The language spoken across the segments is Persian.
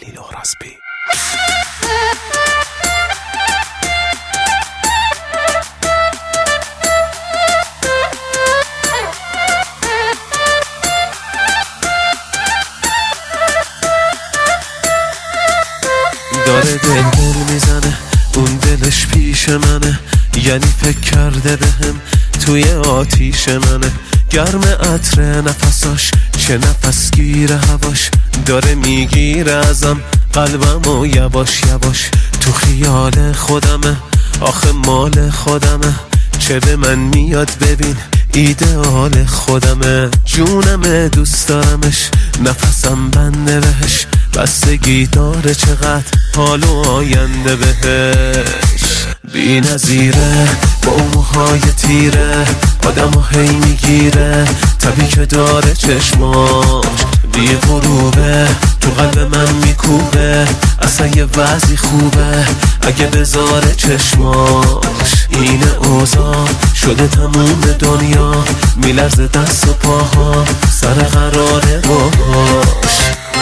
خلیل اوراسبی. داره دل میزنه، اون دلش پیش منه، یعنی فکر کرده بهم توی آتیش منه. گرم عطر نفساش، چه نفس گیره هواش، داره میگیره ازم قلبمو یواش یواش. تو خیال خودمه، آخه مال خودمه، چه به من میاد ببین ایدئال خودمه. جونمه دوست دارمش، نفسم بنده بهش، بستگی داره چقدر حال و آینده بهش. بی نظیره با اون موهای تیره، آدمو هی میگیره، طبی که داره چشماش بی غروبه، تو قلب من میکوبه، اصلا یه وضعی خوبه اگه بذاره چشماش. اینه اوضاع شده تموم دنیا، میلرزه دست و پاها سر قراره باش.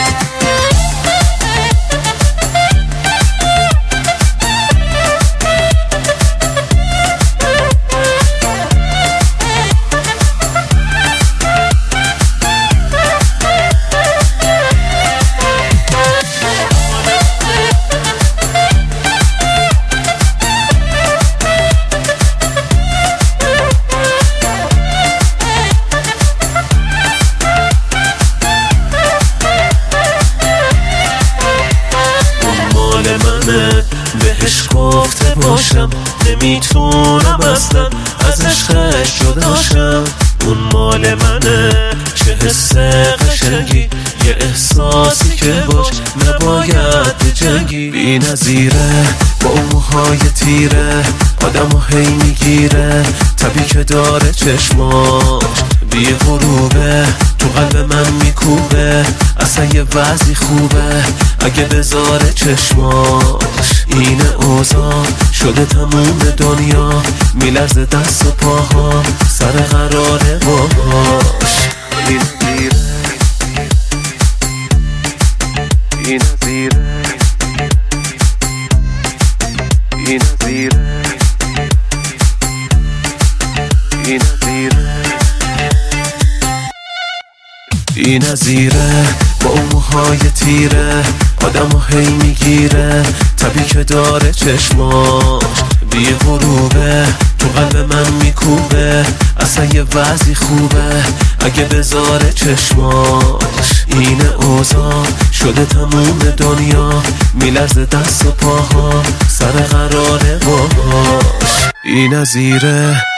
بهش گفته باشم نمیتونم اصلا از عشقش جداشم. اون مال منه، چه حس قشنگی، یه احساسی که باش نباید بجنگی. بی نظیره با اون موهای تیره، آدمو هی میگیره، طبی که داره چشماش بی غروبه، تو قلب من میکوبه، اصلا یه وضعی خوبه اگه بذاره چشماش. اینه اوضاع شده تموم دنیا، میلرزه دست و پاها سر قراره باش. بی نظیره بی نظیره بی نظیره بی نظیره بی نظیره با اون موهای تیره، آدمو هی میگیره، طبی که داره چشماش بی غروبه، تو قلب من میکوبه، اصلا یه وضعی خوبه اگه بذاره چشماش. اینه اوضاع شده تموم دنیا، میلرزه دست و پاها سر قراره باش. بی نظیره